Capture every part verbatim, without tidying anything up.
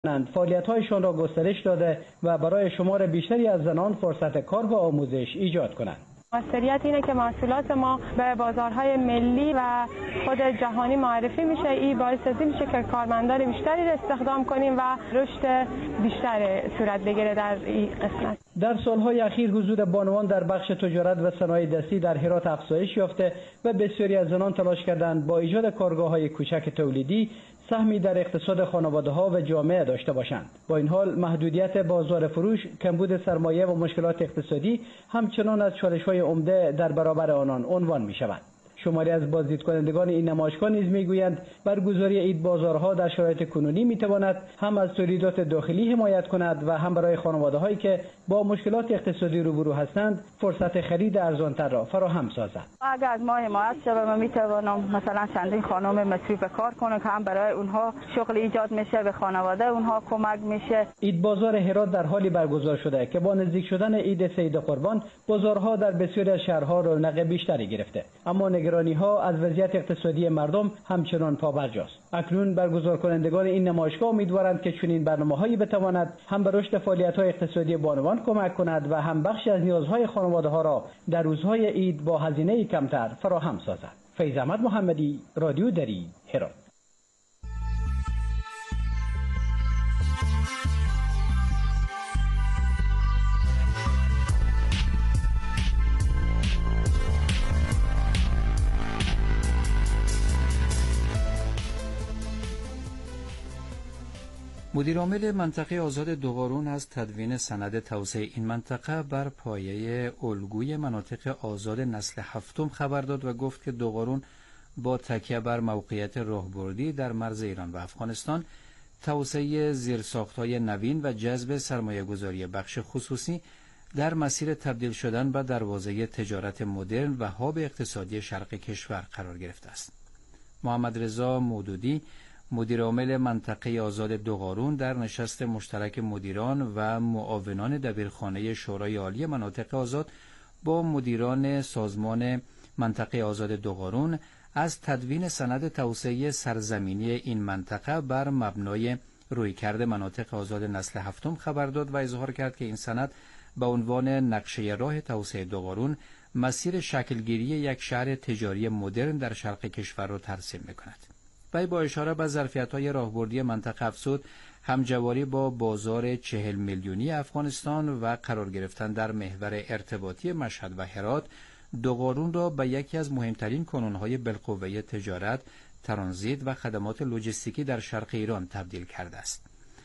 فعالیت‌هایشان را گسترش داده و برای شمار بیشتری از زنان فرصت کار و آموزش ایجاد کنند. موثریت اینه که محصولات ما به بازارهای ملی و خود جهانی معرفی میشه. این باعث از این میشه که کارمندان بیشتری را استخدام کنیم و رشد بیشتر صورت بگیره در این قسمت. در سالهای اخیر حضور بانوان در بخش تجارت و صنایع دستی در هرات افزایش یافته و بسیاری از زنان تلاش کردند با ایجاد کارگاه‌های کوچک تولیدی سهمی در اقتصاد خانواده‌ها و جامعه داشته باشند. با این حال محدودیت بازار فروش، کمبود سرمایه و مشکلات اقتصادی همچنان از چالش‌های عمده در برابر آنان عنوان می‌شوند. شماری از بازدید کنندگان این نمایشگاه نیز میگویند برگزاری عید بازارها در شرایط کنونی میتواند هم از تولیدات داخلی حمایت کند و هم برای خانواده‌هایی که با مشکلات اقتصادی روبرو هستند فرصت خرید ارزانتر را فراهم سازد. اگر از ما حمایت شود من میتوانم مثلا چندین خانم مصروف کار کنم که هم برای اونها شغل ایجاد میشه، به خانواده اونها کمک میشه. عید بازار هرات در حالی برگزار شده که با نزدیک شدن عید سید قربان بازارها در بسیاری از شهرها رونق بیشتری گرفته، اما نگرانی ها از وضعیت اقتصادی مردم همچنان پابرجاست. اکنون برگزار کنندگان این نمایشگاه امیدوارند که چنین برنامه‌هایی بتواند هم به رشد فعالیت‌های اقتصادی بانوان کمک کند و هم بخشی از نیازهای خانواده‌ها را در روزهای عید با هزینه کمتر فراهم سازد. فیض احمد محمدی، رادیو دری، هرات. مدیرعامل منطقه آزاد دوقارون از تدوین سند توسعه این منطقه بر پایه الگوی مناطق آزاد نسل هفتم خبر داد و گفت که دوقارون با تکیه بر موقعیت راهبردی در مرز ایران و افغانستان توسعه زیرساخت‌های نوین و جذب سرمایه‌گذاری بخش خصوصی در مسیر تبدیل شدن به دروازه تجارت مدرن و هاب اقتصادی شرق کشور قرار گرفته است. محمد رضا مودودی مدیرعامل منطقه آزاد دوقارون در نشست مشترک مدیران و معاونان دبیرخانه شورای عالی مناطق آزاد با مدیران سازمان منطقه آزاد دوقارون از تدوین سند توسعه سرزمینی این منطقه بر مبنای رویکرد مناطق آزاد نسل هفتم خبر داد و اظهار کرد که این سند به عنوان نقشه راه توسعه دوقارون مسیر شکلگیری یک شهر تجاری مدرن در شرق کشور را ترسیم می‌کند. وی با اشاره به ظرفیت‌های راهبردی منطقه افزود همجواری با بازار چهل میلیونی افغانستان و قرار گرفتن در محور ارتباطی مشهد و هرات دوقارون را به یکی از مهمترین کانون‌های بالقوه تجارت، ترانزیت و خدمات لوجستیکی در شرق ایران تبدیل کرده است.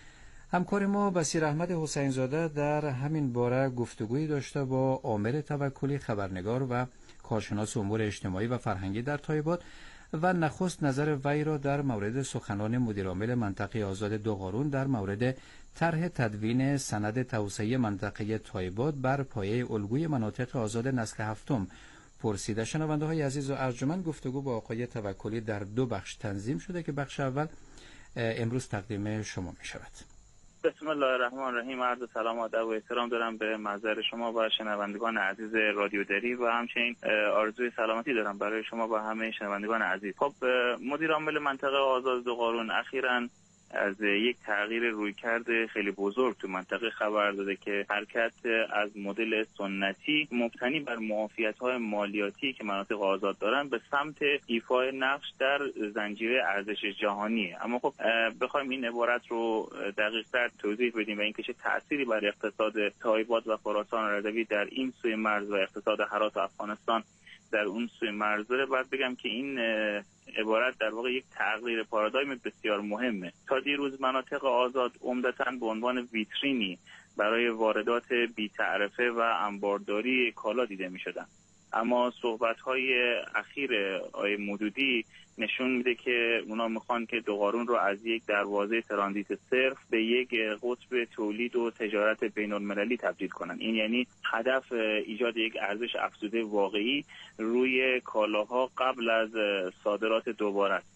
همکار ما بصیر احمد حسین زاده در همین باره گفتگویی داشته با عامر توکلی، خبرنگار و کارشناس امور اجتماعی و فرهنگی در تایبات و نخست نظر وی را در مورد سخنان مدیرعامل منطقه آزاد دوقارون در مورد طرح تدوین سند توسعه منطقه تایبات بر پایه الگوی مناطق آزاد نسل هفتم پرسیده. شنونده های عزیز و ارجمند، گفتگو با آقای توکلی در دو بخش تنظیم شده که بخش اول امروز تقدیم شما می شود. بسم الله الرحمن الرحیم. عرض سلام و ادب و احترام دارم به محضر شما و شنوندگان عزیز رادیو دری و همچنین آرزوی سلامتی دارم برای شما و همه شنوندگان عزیز. خب مدیر عامل منطقه آزاد دوقارون اخیراً از یک تغییر رویکرد خیلی بزرگ تو منطقه خبر داده که حرکت از مدل سنتی مبتنی بر معافیت‌های مالیاتی که مناطق آزاد دارن به سمت ایفای نقش در زنجیره ارزش جهانی. اما خب بخوایم این عبارت رو دقیق‌تر توضیح بدیم و اینکه چه تأثیری بر اقتصاد تایبات و خراسان رضوی در این سوی مرز و اقتصاد هرات و افغانستان در اون سوی مرز داره، باید بگم که این عبارت در واقع یک تغییر پارادایم بسیار مهمه. تا دیروز مناطق آزاد عمدتاً به عنوان ویترینی برای واردات بی‌تعرفه و انبارداری کالا دیده می‌شدن، اما صحبت‌های اخیر آقای مودودی نشون میده که اونا میخوان که دوقارون رو از یک دروازه ترانزیت صرف به یک قطب تولید و تجارت بین‌المللی تبدیل کنن. این یعنی هدف ایجاد یک ارزش افزوده واقعی روی کالاها قبل از صادرات دوباره است.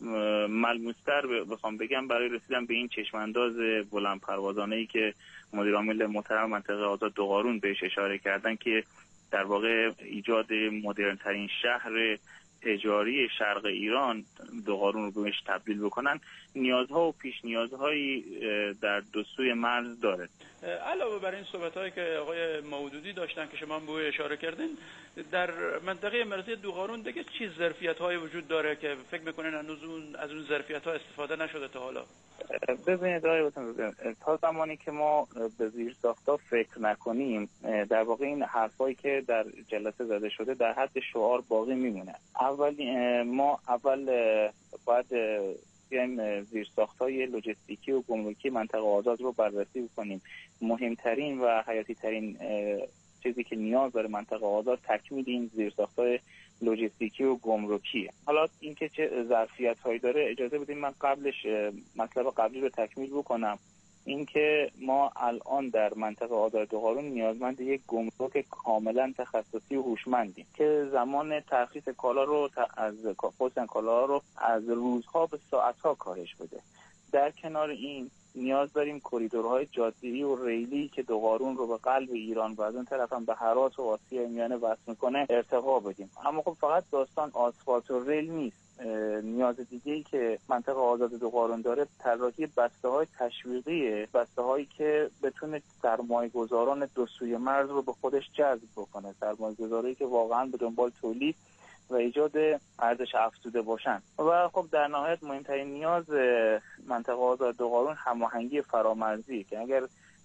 ملموس‌تر بخوام بگم برای رسیدن به این چشمانداز بلند پروازانه‌ای که مدیر عامل محترم منطقه آزاد دوقارون بهش اشاره کردن که در واقع ایجاد مدرن‌ترین شهر تجاری شرق ایران دوقارون رو بهش تبدیل بکنن، نیازها و پیش نیازهایی در دو سوی مرز داره. علاوه بر این صحبت‌هایی که آقای مودودی داشتن که شما به اشاره کردین، در منطقه مرزی دوقارون دیگه چی ظرفیت‌های وجود داره که فکر می‌کنین هنوز اون از اون ظرفیت‌ها استفاده نشده تا حالا؟ ببینید آقای وطن، تا زمانی که ما به زیرساخت‌ها فکر نکنیم، در واقع این حرفایی که در جلسه زده شده در حد شعار باقی میمونه. اول ما اول باید بیایم زیرساخت‌های لوجستیکی و گمرکی منطقه آزاد رو بررسی کنیم. مهمترین و حیاتی ترین چیزی که نیاز داره منطقه آزاد تکمیل این زیرساخت‌های لوجستیکی و گمرکیه. حالا اینکه چه ظرفیت‌هایی داره، اجازه بدید من قبلش مطلب قبلی رو تکمیل بکنم. اینکه ما الان در منطقه آزاد دوقارون نیازمند یک گمرک کاملا تخصصی و هوشمندیم که زمان ترخیص کالا رو از پستن کالا رو از روزها به ساعت‌ها کاهش بده. در کنار این نیاز داریم کریدورهای جاده‌ای و ریلی که دوقارون رو به قلب ایران و از اون طرف هم به هرات و آسیای میانه وصل میکنه ارتقا بدیم. اما خب فقط داستان آسفالت و ریل نیست. نیاز دیگه‌ای که منطقه آزاد دوقارون داره طراحی بسته‌های تشویقی، بسته‌هایی که بتونه سرمایه‌گذاران دو سوی مرز رو به خودش جذب بکنه، سرمایه‌گذاری که واقعاً به دنبال تولید و ایجاد ارزش افزوده باشن. و خب در نهایت مهمترین نیاز منطقه آزاد دوقارون هماهنگی فرامرزی که اگر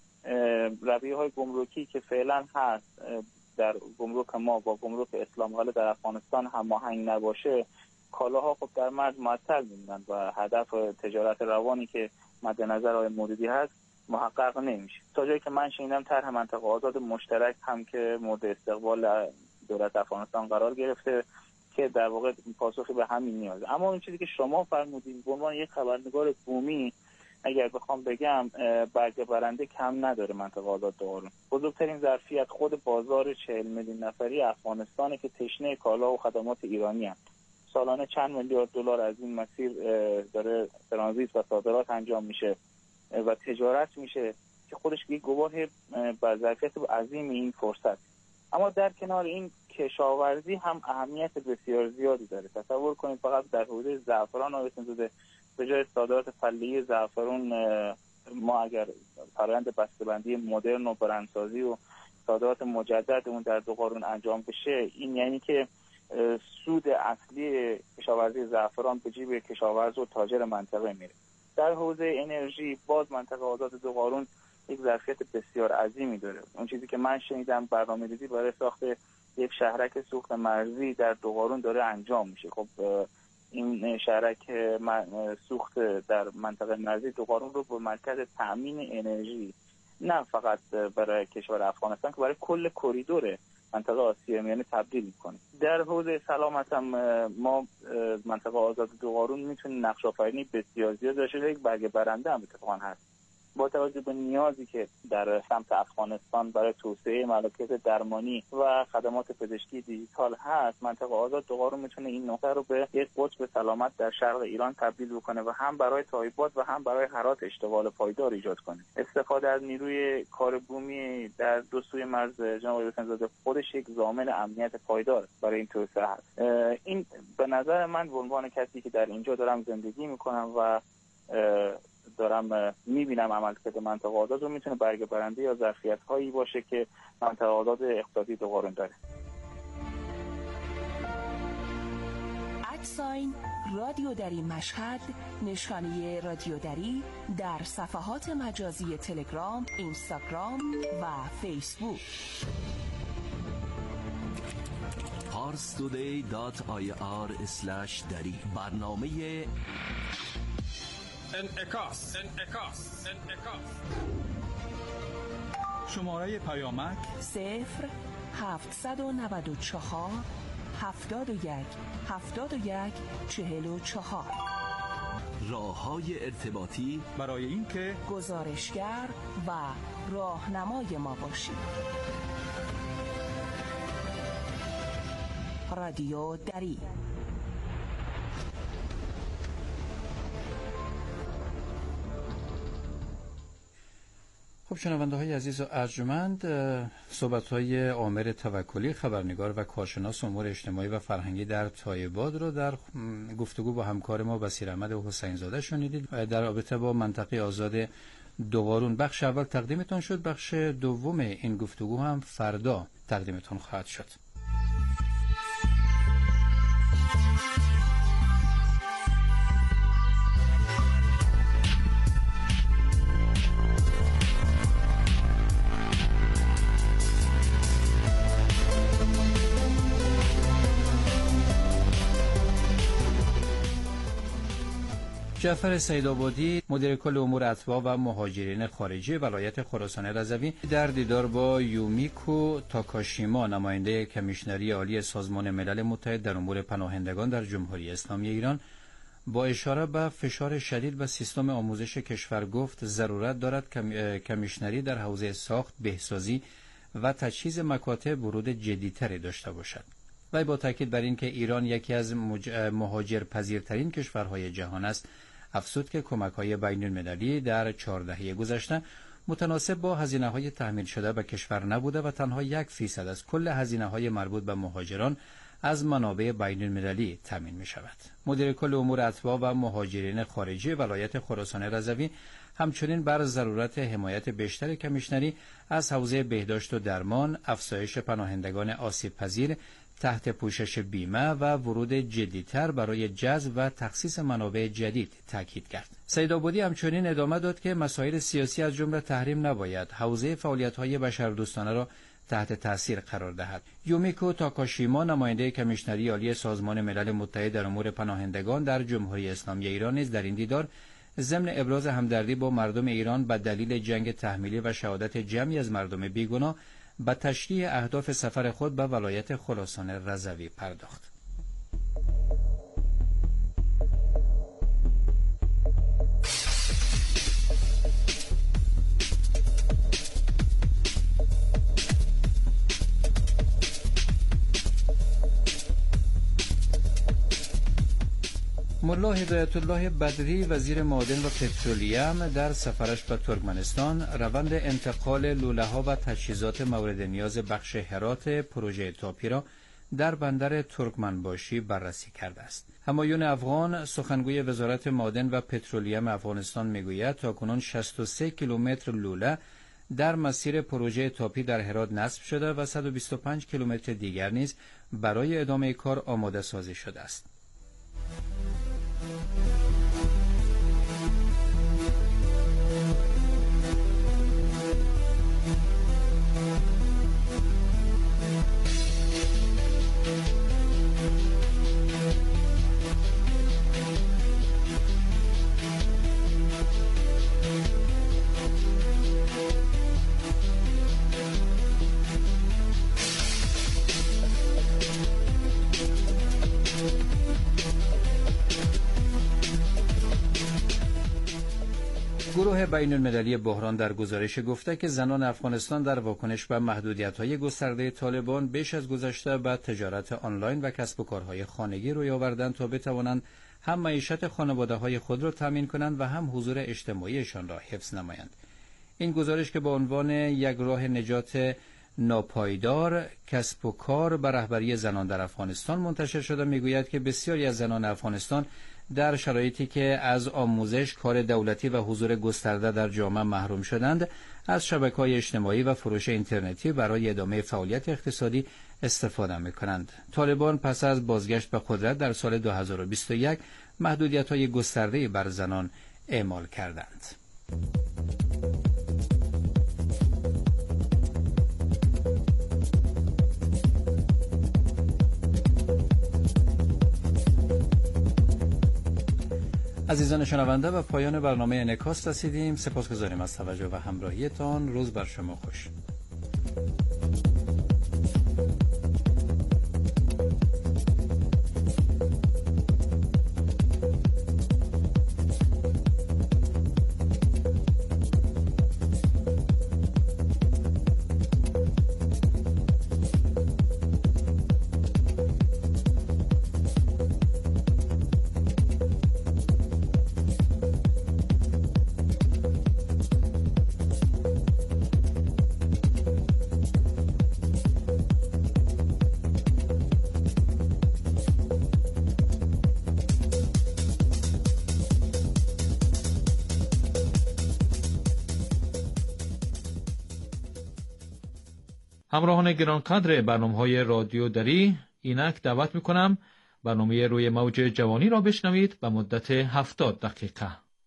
رویه‌های گمرکی که فعلا هست در گمرک ما با گمرک اسلام قلعه در افغانستان هماهنگ نباشه، کالاها خب در مرز معطل میمونن و هدف تجارت روانی که مد نظر آقای مودودی هست محقق نمیشه. تا جایی که من شنیدم طرح منطقه آزاد مشترک هم که مورد استقبال دولت افغانستان قرار گرفته که در واقع پاسخی به همین نیازه. اما این چیزی که شما فرمودید به عنوان یک خبرنگار بومی، اگر بخوام بگم برگه برنده کم نداره منطقه آزاد دوقارون. بزرگترین ظرفیت خود بازار چهل میلیون نفری افغانستانه که تشنه کالا و خدمات ایرانی هست. سالانه چند میلیارد دلار از این مسیر داره ترانزیت و صادرات انجام میشه و تجارت میشه که خودش یک گواه بر ظرفیت عظیم این فرصت. اما در کنار این کشاورزی هم اهمیت بسیار زیادی داره. تصور کنید فقط در حوزه زعفران آویسن زده به جای صادرات فعلی زعفران ما اگر فرآیند بسته‌بندی مدرن و برندسازی و صادرات مجدد اون در دوقارون انجام بشه، این یعنی که سود اصلی کشاورزی زعفران به جیب کشاورز و تاجر منطقه میره. در حوزه انرژی باز منطقه آزاد دوقارون یک ظرفیت بسیار عظیمی داره. اون چیزی که من شنیدم برنامه‌ریزی برای ساخت یک شهرک سوخت مرزی در دوقارون داره انجام میشه. خب این شهرک سوخت در منطقه مرزی دوقارون رو به مرکز تامین انرژی نه فقط برای کشور افغانستان که برای کل کریدور منطقه آسیای میانه تبدیل میکنه. در حوزه سلامت هم ما منطقه آزاد دوقارون میتونه نقش آفرینی بسیار زیاد داشته باشه. یک برگه برنده هم اتفاقا هست. با توجه به نیازی که در سمت افغانستان برای توسعه مراکز درمانی و خدمات پزشکی دیجیتال هست، منطقه آزاد دوقارون میتونه این نقطه رو به یک قطب سلامت در شرق ایران تبدیل بکنه و هم برای تایبات و هم برای هرات اشتغال پایدار ایجاد کنه. استفاده از نیروی کار بومی در دو سوی مرز جناب وطن‌زاده خودش یک ضامن امنیت پایدار برای این توسعه هست. این به نظر من به عنوان کسی که در اینجا دارم زندگی میکنم و دارم میبینم عملکرد منطقه آزاد رو میتونه برگه برنده یا ظرفیت هایی باشه که منطقه آزاد اقتصادی دوقارون داره. ادساین رادیو دری مشهد، نشانه رادیو دری در صفحات مجازی تلگرام، اینستاگرام و فیسبوک. پارستودی دات آی آر اسلش دری برنامه انعکاس انعکاس انعکاس شماره پیامک صفر هفتصد و نود و چهار هفتاد و یک هفتاد و یک چهل و چهار. راه‌های ارتباطی برای اینکه گزارشگر و راهنمای ما باشید. رادیو دری. خب شنونده های عزیز و ارجمند، صحبت های عامر توکلی، خبرنگار و کارشناس امور اجتماعی و فرهنگی در تایباد رو در گفتگو با همکار ما بصیر احمد حسین زاده شنیدید در رابطه با منطقه آزاد دوقارون. بخش اول تقدیمتون شد، بخش دوم این گفتگو هم فردا تقدیمتون خواهد شد. جعفر سیدآبادی، مدیر کل امور اتباع و مهاجرین خارجی ولایت خراسان رضوی، در دیدار با یومیکو تاکاشیما، نماینده کمیشنری عالی سازمان ملل متحد در امور پناهندگان در جمهوری اسلامی ایران، با اشاره به فشار شدید و سیستم آموزش کشور گفت ضرورت دارد کمیشنری در حوزه ساخت، بهسازی و تجهیز مکاتب ورود جدی‌تری داشته باشد. و با تاکید بر این که ایران یکی از مهاجرپذیرترین کشورهای جهان است، افزود که کمک‌های بین‌المللی در چهار دهه گذشته متناسب با هزینه‌های تحمیل شده به کشور نبوده و تنها یک فیصد از کل هزینه‌های مربوط به مهاجران از منابع بین‌المللی تامین می‌شود. مدیر کل امور اتباع و مهاجرین خارجی ولایت خراسان رضوی همچنین بر ضرورت حمایت بیشتر کمیشنری از حوزه بهداشت و درمان، افزایش پناهندگان آسیب‌پذیر تحت پوشش بیمه و ورود جدی‌تر برای جذب و تخصیص منابع جدید تاکید کرد. سیدآبادی همچنین ادامه داد که مسائل سیاسی از جمله تحریم نباید حوزه فعالیت‌های بشردوستانه را تحت تاثیر قرار دهد. یومیکو تاکاشیما، نماینده کمیشنری عالی سازمان ملل متحد در امور پناهندگان در جمهوری اسلامی ایران، نیز در این دیدار ضمن ابراز همدردی با مردم ایران به دلیل جنگ تحمیلی و شهادت جمعی از مردم بیگناه به تشریح اهداف سفر خود به ولایت خراسان رضوی پرداخت. ملا هدایت الله بدری، وزیر معادن و پترولیم، در سفرش به ترکمنستان روند انتقال لوله‌ها و تجهیزات مورد نیاز بخش هرات پروژه تاپی را در بندر ترکمنباشی بررسی کرده است. همایون افغان، سخنگوی وزارت معادن و پترولیم افغانستان، میگوید تاکنون شصت و سه کیلومتر لوله در مسیر پروژه تاپی در هرات نصب شده و صد و بیست و پنج کیلومتر دیگر نیز برای ادامه کار آماده سازی شده است. گروه بین المللی بحران در گزارش گفته که زنان افغانستان در واکنش به محدودیت‌های گسترده طالبان بیش از گذشته به تجارت آنلاین و کسب و کارهای خانگی روی آوردند تا بتوانند هم معیشت خانواده‌های خود را تامین کنند و هم حضور اجتماعیشان را حفظ نمایند. این گزارش که با عنوان یک راه نجات ناپایدار کسب و کار به رهبری زنان در افغانستان منتشر شده میگوید که بسیاری از زنان افغانستان در شرایطی که از آموزش، کار دولتی و حضور گسترده در جامعه محروم شدند، از شبکه‌های اجتماعی و فروش اینترنتی برای ادامه فعالیت اقتصادی استفاده می‌کنند. طالبان پس از بازگشت به قدرت در سال دو هزار و بیست و یک محدودیت‌های گسترده‌ای بر زنان اعمال کردند. عزیزان شنونده، و پایان برنامه انعکاس رسیدیم. سپاسگزاریم از توجه و همراهیتان. روز بر شما خوش. همراهان گرانقدر برنامه‌های رادیو دری، اینک دعوت می‌کنم برنامه روی موج جوانی را بشنوید به مدت هفتاد دقیقه.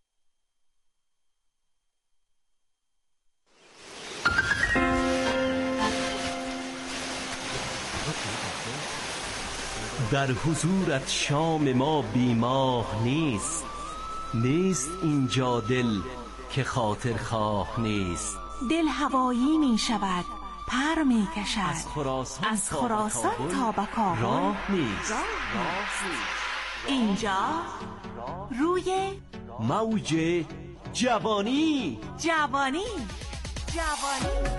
در حضورت شام ما بیماه نیست، نیست اینجا دل که خاطر خواه نیست. دل هوایی می شود، پر می کشد، از خراسان, از خراسان تا به کابل راه نیست. اینجا روی موج جوانی جوانی جوانی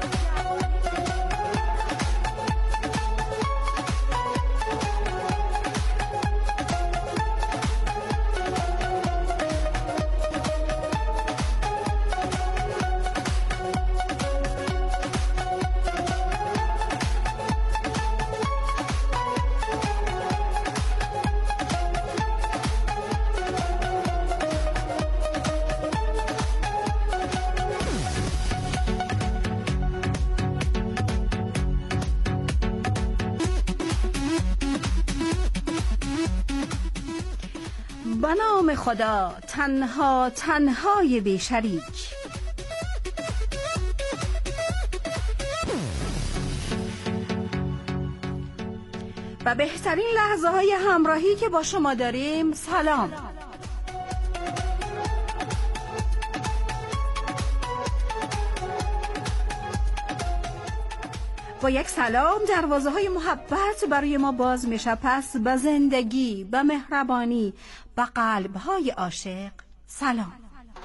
به نام خدا تنها تنهای بی شریک. و بهترین لحظه های همراهی که با شما داریم، سلام. با یک سلام دروازه های محبت برای ما باز میشه. پس به زندگی، به مهربانی، به قلب های عاشق سلام.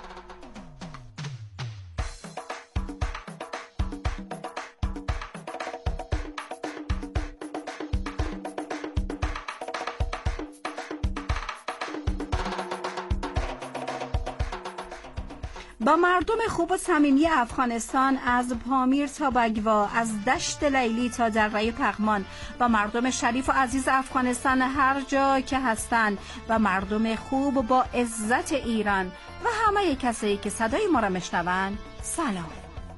با مردم خوب و صمیمی افغانستان، از پامیر تا بگوا، از دشت لیلی تا دره پغمان، با مردم شریف و عزیز افغانستان هر جا که هستند، و مردم خوب با عزت ایران و همه کسایی که صدای ما را میشنوند، سلام.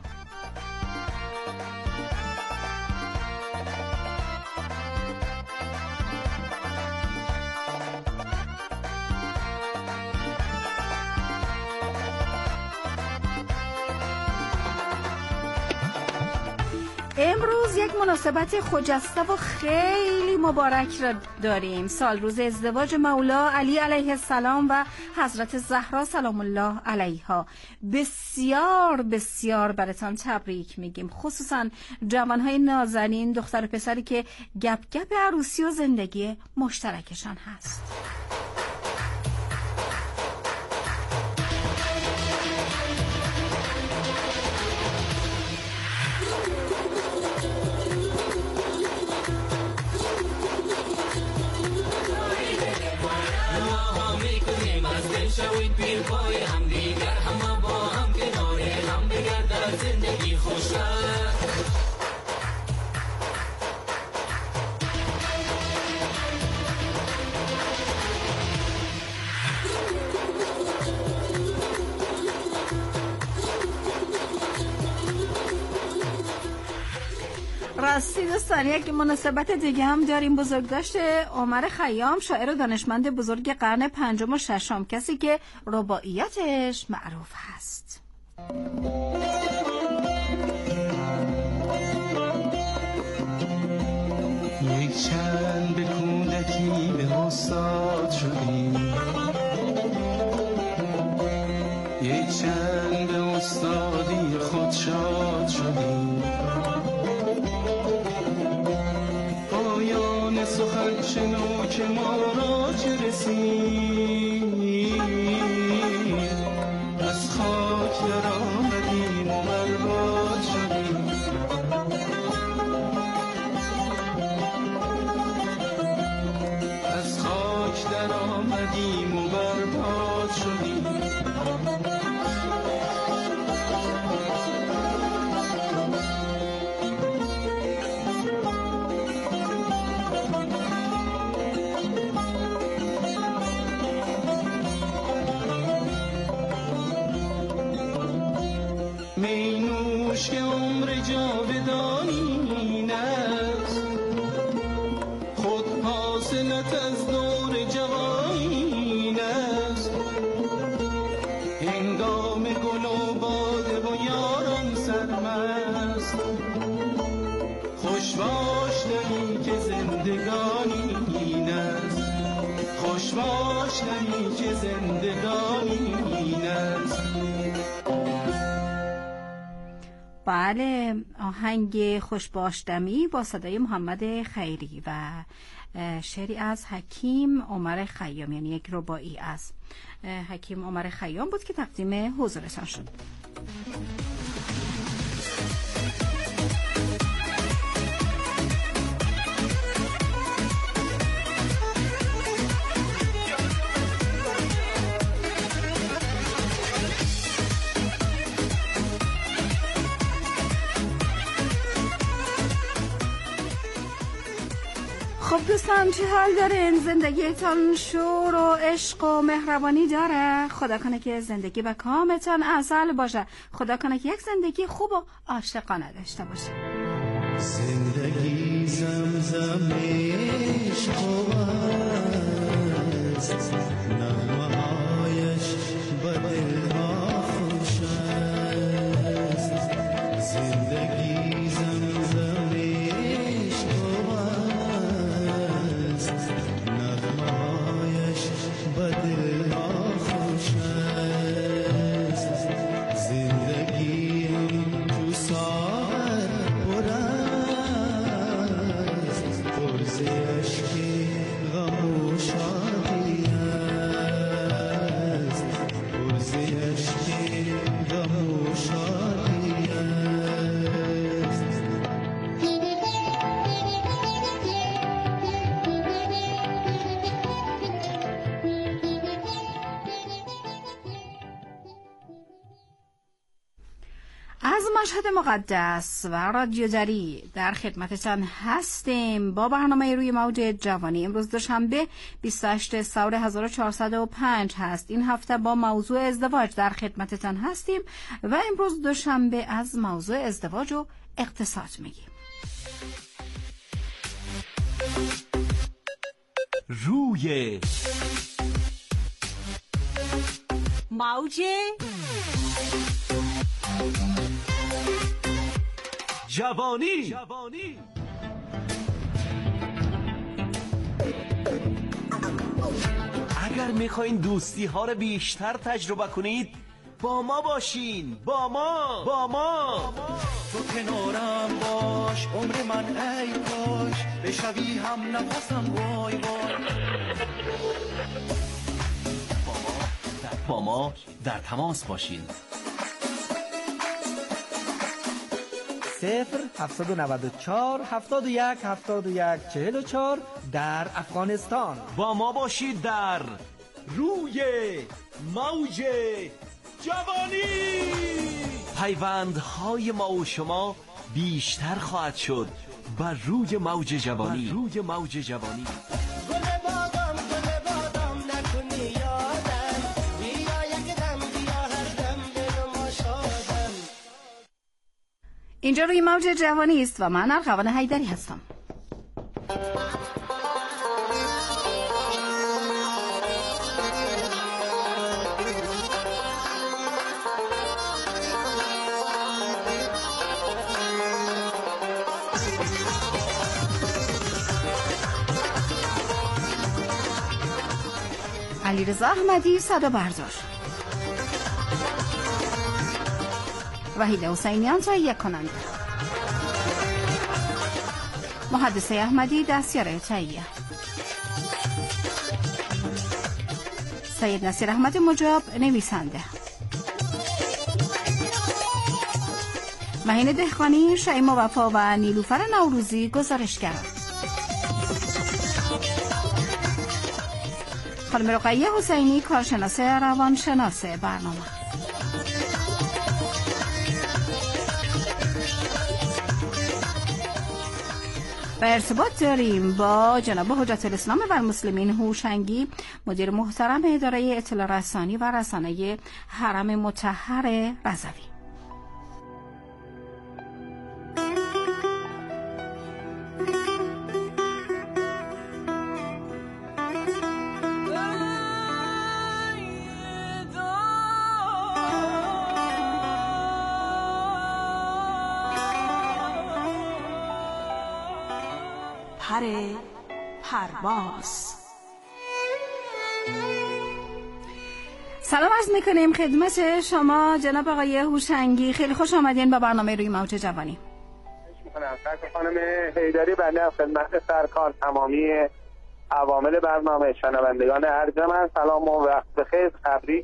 امروز یک مناسبت خجسته و خیلی مبارک را داریم. سال روز ازدواج مولا علی علیه السلام و حضرت زهرا سلام الله علیها. بسیار بسیار براتان تبریک میگیم، خصوصا جوانهای نازنین، دختر و پسری که گپ گپ عروسی و زندگی مشترکشان هست. شوید پیر پای هم دیگر، همه با هم کنار هم دیگر، در زندگی خوشتر. راستی دوستان، یک مناسبت دیگه هم داریم. بزرگداشت عمر خیام، شاعر و دانشمند بزرگ قرن پنجم و ششم، کسی که رباعیاتش معروف هست. یک چند به کودکی به استاد شدیم، یک چند به استادی خود شاد شدیم. پایان سخن شنو که ما را چه رسید، از خاک در آمدیم و برباد شدیم. از خاک در آمدیم و برباد شدیم. می نوش که عمر جاودانی داشتنی که زندگانی این است. بله، آهنگ خوش باشدمی با صدای محمد خیری و شعری از حکیم عمر خیام، یعنی یک رباعی از حکیم عمر خیام بود که تقدیم حضورتان شد. خب دوستان، چه حال دارین؟ زندگیتان شور و عشق و مهربانی داره؟ خدا کنه که زندگی به کامتان اصل باشه. خدا کنه که یک زندگی خوب و عاشقانه داشته باشه. زندگی زمزم عشق است، نغمه هایش به دلها خوش است. زندگی زمزم عشق است، نغمه هایش به دلها خوش است. زندگی هم تو ساعت پر است، پرز عشق غم و شادی است. پرز عشق غم و شادی است. از مشهد مقدس و رادیو دری در خدمتتان هستیم با برنامه روی موج جوانی. امروز دوشنبه بیست و هشتم سور هزار و چهارصد و پنج هست. این هفته با موضوع ازدواج در خدمتتان هستیم و امروز دوشنبه از موضوع ازدواج و اقتصاد میگیم. روی موج جوانی. اگر میخواین دوستی ها رو بیشتر تجربه کنید، با ما باشین. با ما با ما تو کنارم باش، عمر من ای کاش بشوی هم نفسم. وای وای با ما در تماس باشین. صفر هفتصد و نود و چهار هفتاد و یک هفتاد و یک چهل و چهار در افغانستان. با ما باشید در روی موج جوانی. پیوندهای ما و شما بیشتر خواهد شد بر روی موج جوانی. بر روی موج جوانی. اینجا روی موج جوانی است و من ارغوان حیدری هستم. علیرضا احمدی صدا بردار، وحید حسینیان تهیه کننده، محدثه احمدی دستیار تهیه، سید نصیر احمد مجاب نویسنده، مهین دهقانی، شیما وفا و نیلوفر نوروزی گزارشگر، خانم رقیه حسینی کارشناس روانشناس برنامه. و ارتباط داریم با جناب حجت الاسلام و المسلمین هوشنگی، مدیر محترم اداره اطلاع رسانی و رسانه حرم مطهر رضوی. پر پرواز. سلام عرض میکنیم خدمت شما جناب آقای هوشنگی، خیلی خوش آمدین به برنامه روی موج جوانی. خانم حیدری، بنده خدمت سرکار تمامی عوامل برنامه، شنوندگان ارجمند سلام و وقت بخیر. تبریک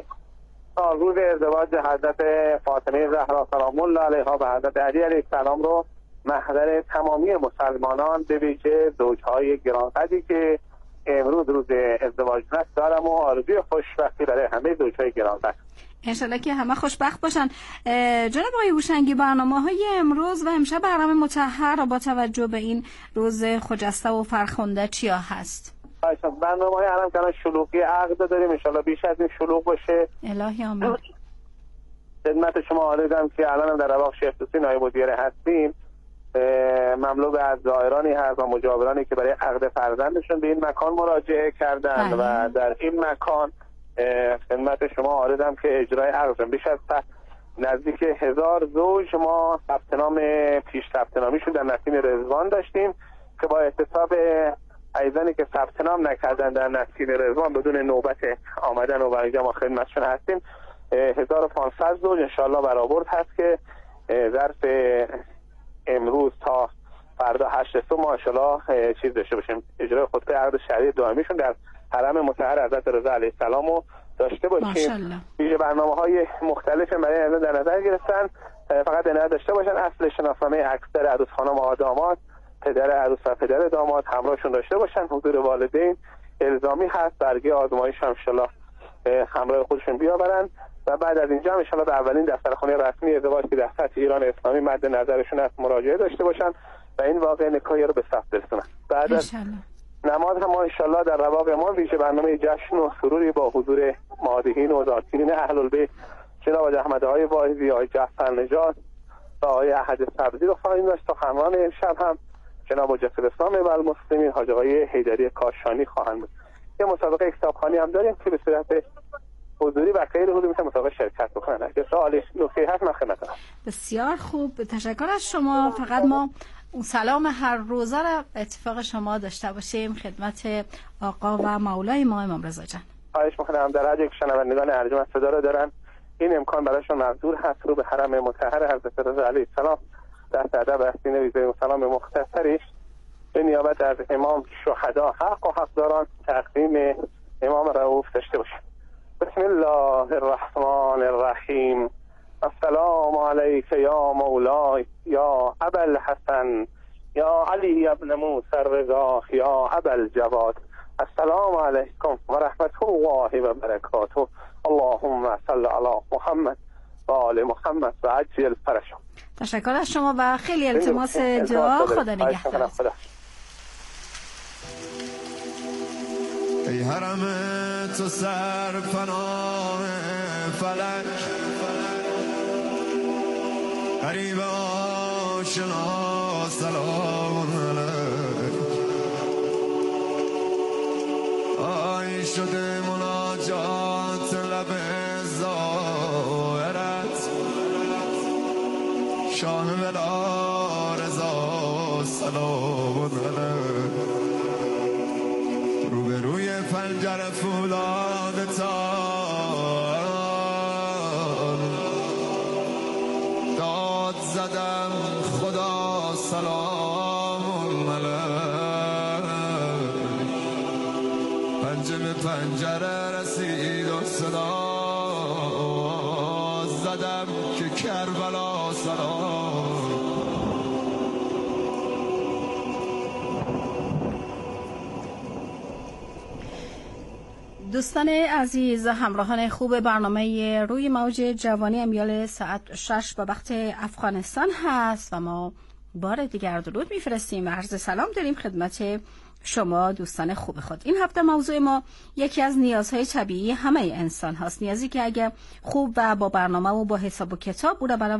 سالروز ازدواج حضرت فاطمه زهرا سلام الله علیها و حضرت علی علیه السلام رو محضر تمامی مسلمانان، به ویژه زوجهای گرانقدری که امروز روز ازدواج هست، دارم و آرزوی خوشبختی برای همه زوجهای گرانقدر. انشالله که همه خوشبخت باشن. جناب آقای هوشنگی، برنامه‌های امروز و امشب برنامه مطهر با توجه به این روز خجسته و فرخنده چیا هست؟ برنامه‌های الان که شلوغی عقد داریم، انشالله بیش از این شلوغ باشه. الهی آمین. خدمت شما آرزوام که الان هم در رواق شیخ توسی نایب مدیر هستیم، مملو از زائرانی هست و مجاورانی که برای عقد فرزندشون به این مکان مراجعه کردن و در این مکان خدمت شما آرزوام که اجرای عقد بیش از نزدیک هزار زوج ما ثبت نام پیش ثبت نامیشون در نسیم رضوان داشتیم که با احتساب ایزانی که ثبت نام نکردن در نسیم رضوان بدون نوبت آمدن و اینجا ما خدمتشون هستیم هزار و پانصد زوج انشالله برآورد هست که ظرف امروز تا فردا هشت صبح ما انشالله چیز داشته باشیم، اجرای خطبه عقد شرعی دائمیشون در حرم مطهر حضرت رضا علیه السلام رو داشته باشیم. ویژه برنامه‌های مختلف برای این در نظر گرفتن. فقط در نظر داشته باشن اصل شناسنامه اکثر عروس خانم و داماد، پدر عروس و پدر داماد همراهشون داشته باشن. حضور والدین الزامی هست، برگه آزمایش هم انشالله همراه خودشون بیاورن و بعد از اینجا ان شاءالله به اولین دفترخانه رسمی ازدواج که در سطح ایران اسلامی مد نظرشون است مراجعه داشته باشن و این واقعه نکاحی رو به ثبت برسونن. بعد از نماز هم ما ان شاءالله در رواق ما ویژه برنامه جشن و سروری با حضور مادحین و ذاکرین اهل البیت جناب احمد آقای واعظی، آقای جعفر نژاد و آقای احد سبزی رو خواهیم داشت. تا خانوان امشب هم جناب حجت الاسلام و المسلمین حاج آقای حیدری کاشانی خواهند بود. یه مسابقه کتابخوانی هم داریم که به صورت حضوری و غیر حضوری میتونن مسابقه شرکت بکنن. اگه سوالی نکته هست من خدمتتونم. بسیار خوب، تشکر از شما. فقط ما اون سلام هر روزه را اتفاق شما داشته باشیم خدمت آقا و مولای ما امام رضا جان. خواهش می‌کنم. در حد یک شنوندگان ارجمند صدا رو دارن، این امکان براشون مقدور هست رو به حرم مطهر حضرت رضا علیه السلام در ادب اصلی نویزه سلام مختصری به نیابت از امام شهدا حق و حقداران تقدیم امام رؤوف داشته باشیم. بسم الله الرحمن الرحیم. السلام علیک یا مولای یا ابا الحسن یا علی ابن موسی الرضا یا ابا الجواد. السلام علیکم و رحمت الله و برکاته. اللهم صل علی محمد و آل محمد و عجل فرجهم. تشکر از شما و خیلی التماس دعا. خدا نگهدار. ای حرم تو سر پناه فلک، قریب آشنا سلام علیک. آی شده مناجات لب زائرت، شاه ولا رضا سلام علیک. روبروی پنجر فولاد تان داد زدم خدا سلام علیک. پنجه به پنجره رسید و صدا زدم که کربلا سلام. دوستان عزیز، همراهان خوب برنامه روی موج جوانی، امیال ساعت شش به وقت افغانستان هست و ما بار دیگر درود میفرستیم و عرض سلام داریم خدمت شما دوستان خوب خود. این هفته موضوع ما یکی از نیازهای طبیعی همه انسان هاست، نیازی که اگه خوب و با برنامه و با حساب و کتاب او را برای